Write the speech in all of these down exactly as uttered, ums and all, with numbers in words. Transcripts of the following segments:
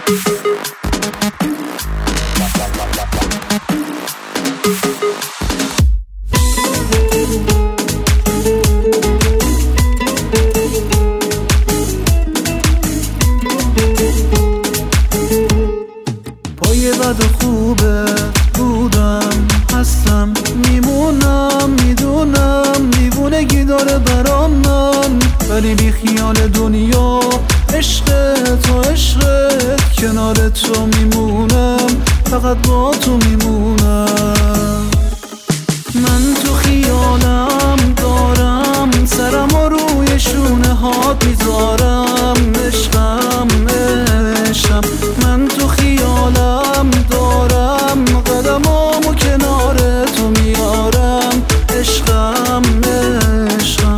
پای بد و خوبت بودم، هستم، میمونم، میدونم دیوونگی داره برام من، ولی بی خیال دنیا عشق تو عشقت، کنار تو میمونم، فقط با تو میمونم. من تو خیالم دارم، سرم و روی شونه هات میذارم، عشقم عشقم. من تو خیالم دارم، قدمامو کنار تو میارم، عشقم عشقم.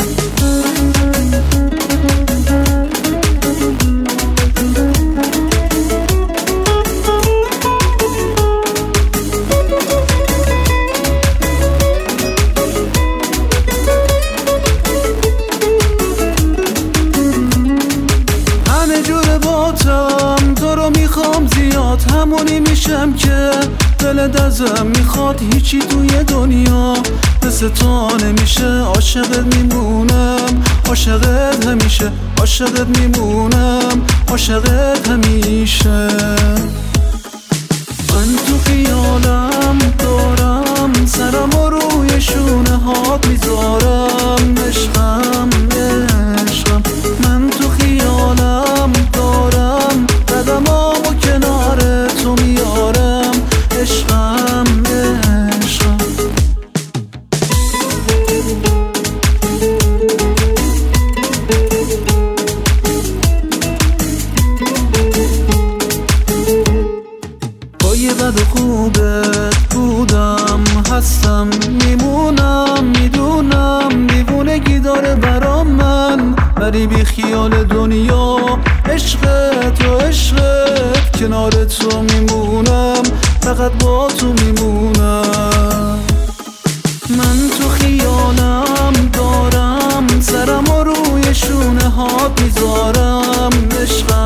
تو رو میخوام زیاد، همونی میشم که دلت ازم میخواد، هیچی توی دنیا مثل تو نمیشه. عاشقت میمونم، عاشقت همیشه، عاشقت میمونم، عاشقت همیشه. من تو خیالم دارم، سرم و روی شونه هات میذارم، عشقم عشقم. من تو خیالم دارم، قدمامو کنار تو میارم، عشقم عشقم. پای بد و خوبت بودم، هستم، میمونم، میدونم دیوونگی داره برام من، ولی بی خیال دنیا عشقت و عشقت، کنار تو میمونم، فقط با تو میمونم. من تو خیالم دارم، سرم و روی شونه هات میذارم، عشقم